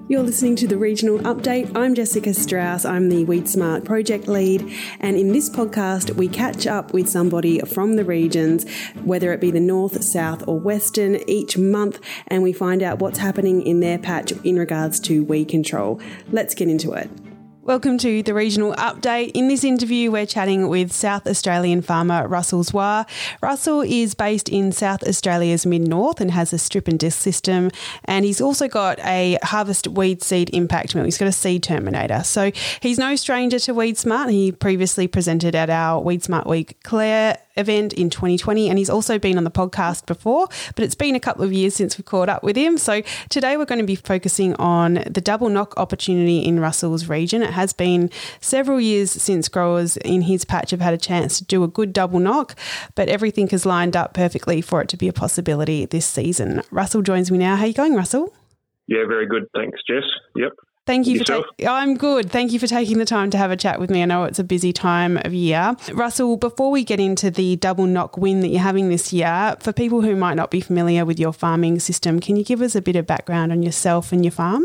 You're listening to the Regional Update. I'm Jessica Strauss. I'm the Weed Smart project lead. And in this podcast, we catch up with somebody from the regions, whether it be the North, South or Western, each month, and we find out what's happening in their patch in regards to weed control. Let's get into it. Welcome to the Regional Update. In this interview, we're chatting with South Australian farmer Russell Zwar. Russell is based in South Australia's mid-north and has a strip and disc system, and he's also got a harvest weed seed impact mill. He's got a seed terminator. So he's no stranger to Weed Smart. He previously presented at our Weed Smart Week Clare event in 2020, and he's also been on the podcast before, but it's been a couple of years since we caught up with him. So today we're going to be focusing on the double knock opportunity in Russell's region. It has been several years since growers in his patch have had a chance to do a good double knock, but everything has lined up perfectly for it to be a possibility this season. Russell joins me now. How are you going, Russell? Yeah, very good. Thanks, Jess. Yep. Thank you I'm good. Thank you for taking the time to have a chat with me. I know it's a busy time of year. Russell, before we get into the double knock win that you're having this year, for people who might not be familiar with your farming system, can you give us a bit of background on yourself and your farm?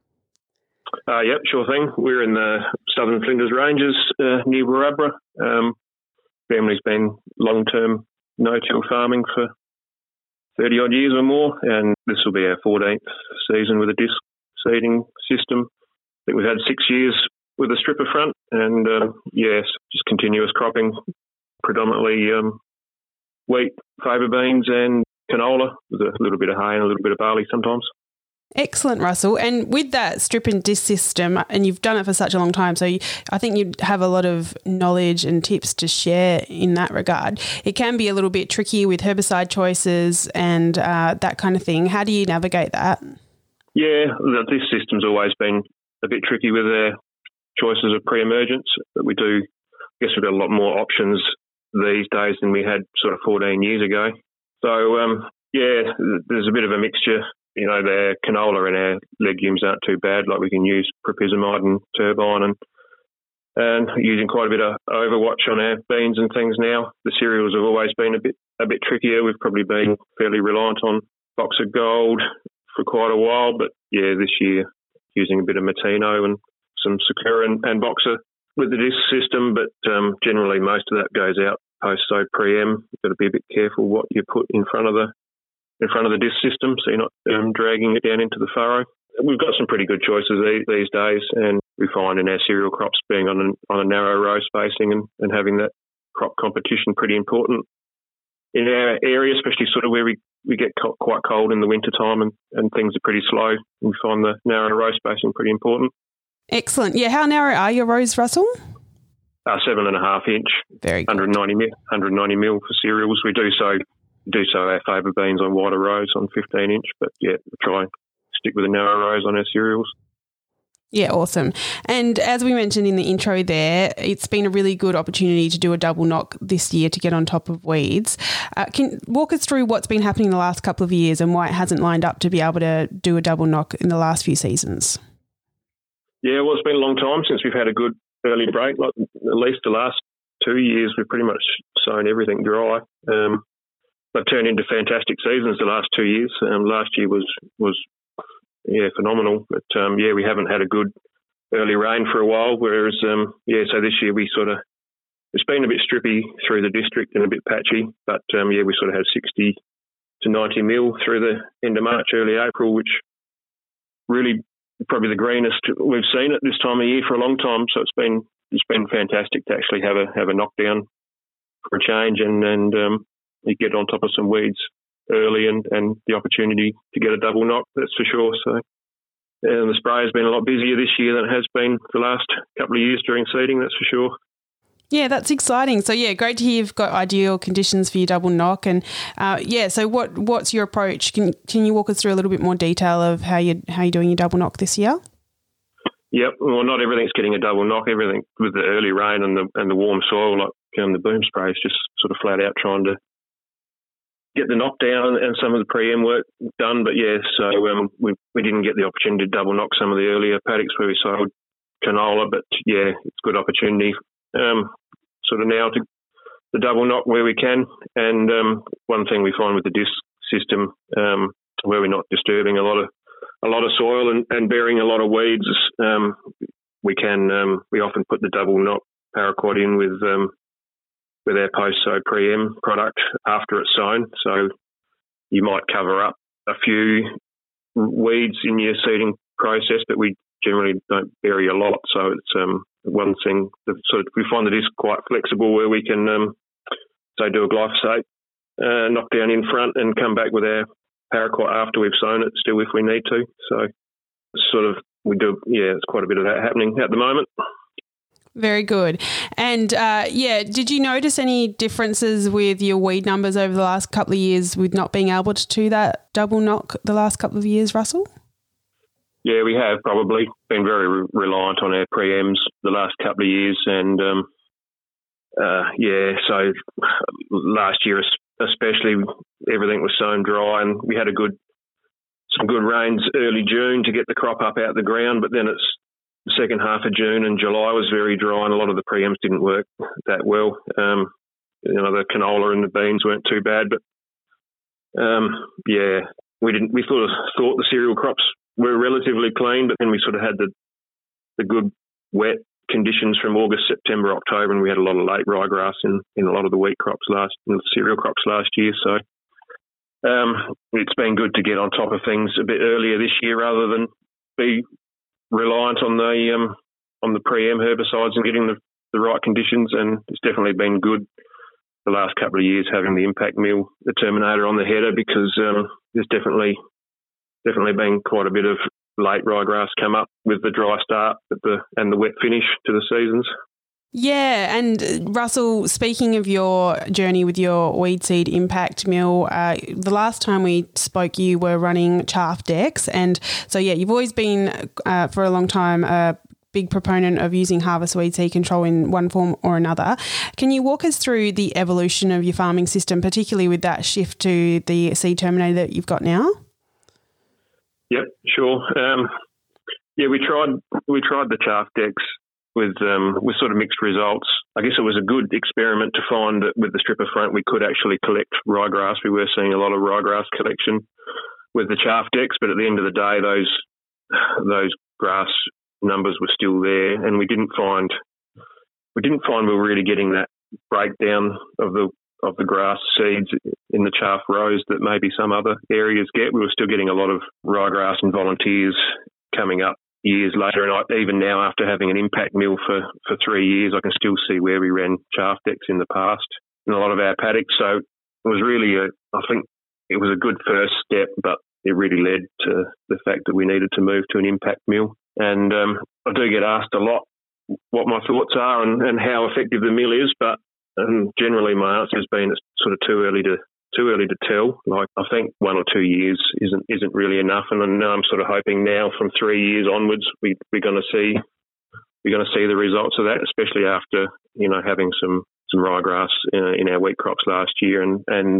Yep, sure thing. We're in the Southern Flinders Ranges near Warrabra. Family's been long-term no-till farming for 30-odd years or more, and this will be our 14th season with a disc seeding system. I think we've had 6 years with a stripper front, and just continuous cropping, predominantly wheat, fava beans and canola, with a little bit of hay and a little bit of barley sometimes. Excellent, Russell. And with that strip and disc system, and you've done it for such a long time, so I think you'd have a lot of knowledge and tips to share in that regard. It can be a little bit tricky with herbicide choices and that kind of thing. How do you navigate that? Yeah, this system's always been a bit tricky with their choices of pre-emergence, but we've got a lot more options these days than we had sort of 14 years ago. So, there's a bit of a mixture. You know, their canola and our legumes aren't too bad. Like, we can use propyzamide and turbine and using quite a bit of overwatch on our beans and things now. The cereals have always been a bit trickier. We've probably been fairly reliant on Box of Gold for quite a while, but this year using a bit of Matino and some Sakura and Boxer with the disc system, but generally most of that goes out post-sow pre-em. You've got to be a bit careful what you put in front of the disc system, so you're not dragging it down into the furrow. We've got some pretty good choices these days, and we find in our cereal crops being on a narrow row spacing and having that crop competition pretty important in our area, especially sort of where we get quite cold in the winter time and things are pretty slow. We find the narrow row spacing pretty important. Excellent. Yeah, how narrow are your rows, Russell? 7.5 inch. Very good. 190 mil for cereals. We do so our fava beans on wider rows on 15 inch, but we try and stick with the narrow rows on our cereals. Yeah, awesome. And as we mentioned in the intro there, it's been a really good opportunity to do a double knock this year to get on top of weeds. Can you walk us through what's been happening in the last couple of years and why it hasn't lined up to be able to do a double knock in the last few seasons? Yeah, well, it's been a long time since we've had a good early break. Like, at least the last 2 years, we've pretty much sown everything dry. They've turned into fantastic seasons the last 2 years. Last year was phenomenal. But, we haven't had a good early rain for a while, whereas, so this year it's been a bit strippy through the district and a bit patchy, but, we sort of had 60 to 90 mil through the end of March, early April, which really probably the greenest we've seen at this time of year for a long time. So it's been fantastic to actually have a knockdown for a change and you get on top of some weeds early and the opportunity to get a double knock, that's for sure. So the spray has been a lot busier this year than it has been the last couple of years during seeding, that's for sure. Yeah, that's exciting. So, great to hear you've got ideal conditions for your double knock. And, so what's your approach? Can you walk us through a little bit more detail of how you're doing your double knock this year? Yep. Well, not everything's getting a double knock. Everything with the early rain and the warm soil, like the boom spray, is just sort of flat out trying to get the knockdown and some of the pre-em work done. But, we didn't get the opportunity to double knock some of the earlier paddocks where we sowed canola. But, it's a good opportunity sort of now to the double knock where we can. And one thing we find with the disc system, where we're not disturbing a lot a lot of soil and bearing a lot of weeds, we often put the double knock paraquat in with our post-sow pre-M product after it's sown. So you might cover up a few weeds in your seeding process, but we generally don't bury a lot. So it's one thing that we find that is quite flexible, where we can say do a glyphosate knock down in front and come back with our paraquat after we've sown it still if we need to. So it's quite a bit of that happening at the moment. Very good. And did you notice any differences with your weed numbers over the last couple of years with not being able to do that double knock the last couple of years, Russell? Yeah, we have probably been very reliant on our pre-Ms the last couple of years. And, so last year especially, everything was sown dry, and we had some good rains early June to get the crop up out the ground, but then it's the second half of June and July was very dry, and a lot of the pre-Ms didn't work that well. The canola and the beans weren't too bad, but we sort of thought the cereal crops were relatively clean, but then we sort of had the good wet conditions from August, September, October, and we had a lot of late ryegrass in a lot of the wheat crops in the cereal crops last year. So it's been good to get on top of things a bit earlier this year rather than be reliant on the pre-M herbicides and getting the right conditions. And it's definitely been good the last couple of years having the Impact Mill, the Terminator on the header, because there's definitely been quite a bit of late ryegrass come up with the dry start and the wet finish to the seasons. Yeah, and Russell, speaking of your journey with your Weed Seed Impact Mill, the last time we spoke you were running chaff decks, and so you've always been for a long time a big proponent of using harvest weed seed control in one form or another. Can you walk us through the evolution of your farming system, particularly with that shift to the Seed Terminator that you've got now? Yep, sure. We tried the chaff decks with sort of mixed results. I guess it was a good experiment to find that with the stripper front we could actually collect ryegrass. We were seeing a lot of ryegrass collection with the chaff decks, but at the end of the day, those grass numbers were still there, and we didn't find we were really getting that breakdown of the grass seeds in the chaff rows that maybe some other areas get. We were still getting a lot of ryegrass and volunteers coming up years later, and even now after having an Impact Mill for 3 years, I can still see where we ran chaff decks in the past in a lot of our paddocks. So it was really I think it was a good first step, but it really led to the fact that we needed to move to an Impact Mill. And I do get asked a lot what my thoughts are and how effective the mill is, but generally my answer has been it's sort of too early to tell. Like, I think 1 or 2 years isn't really enough, and I'm sort of hoping now from 3 years onwards we're going to see the results of that, especially after having some ryegrass in our wheat crops last year, and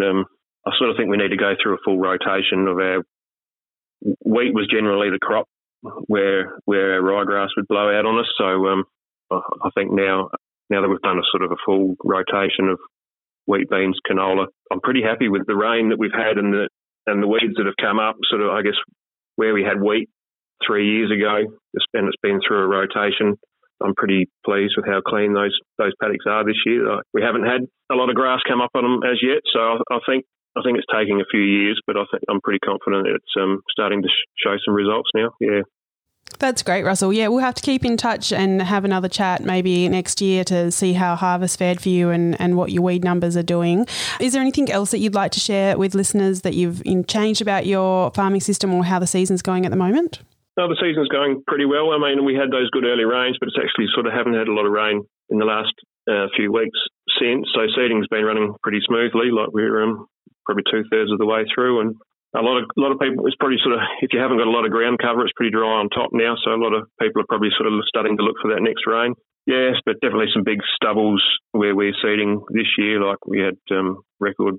I sort of think we need to go through a full rotation of our wheat. Was generally the crop where our ryegrass would blow out on us. So I think now that we've done a sort of a full rotation of wheat, beans, canola, I'm pretty happy with the rain that we've had and the weeds that have come up. Sort of, I guess, where we had wheat 3 years ago, and it's been through a rotation. I'm pretty pleased with how clean those paddocks are this year. We haven't had a lot of grass come up on them as yet, so I think it's taking a few years, but I'm pretty confident it's starting to show some results now. Yeah. That's great, Russell. Yeah, we'll have to keep in touch and have another chat maybe next year to see how harvest fared for you and what your weed numbers are doing. Is there anything else that you'd like to share with listeners that you've changed about your farming system or how the season's going at the moment? No, the season's going pretty well. I mean, we had those good early rains, but it's actually sort of haven't had a lot of rain in the last few weeks since. So seeding's been running pretty smoothly. Like we're probably 2/3 of the way through, and a lot of people, it's probably sort of, if you haven't got a lot of ground cover, it's pretty dry on top now. So a lot of people are probably sort of starting to look for that next rain. Yes, but definitely some big stubbles where we're seeding this year. Like we had a record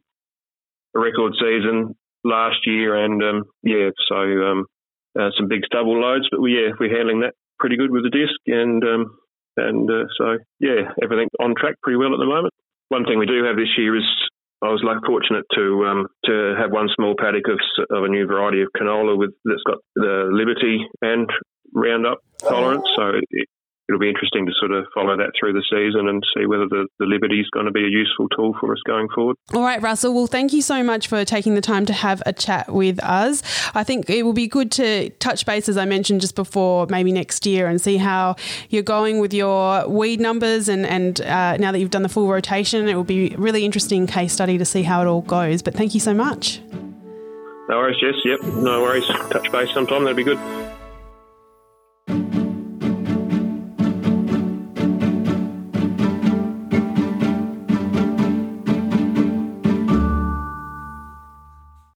season last year, and some big stubble loads. But we're handling that pretty good with the disc, and everything on track pretty well at the moment. One thing we do have this year is I was fortunate to have one small paddock of a new variety of canola that's got the Liberty and Roundup tolerance. So it'll be interesting to sort of follow that through the season and see whether the Liberty is going to be a useful tool for us going forward. All right, Russell. Well, thank you so much for taking the time to have a chat with us. I think it will be good to touch base, as I mentioned just before, maybe next year and see how you're going with your weed numbers and now that you've done the full rotation, it will be a really interesting case study to see how it all goes. But thank you so much. No worries, Jess. Yep, no worries. Touch base sometime. That'd be good.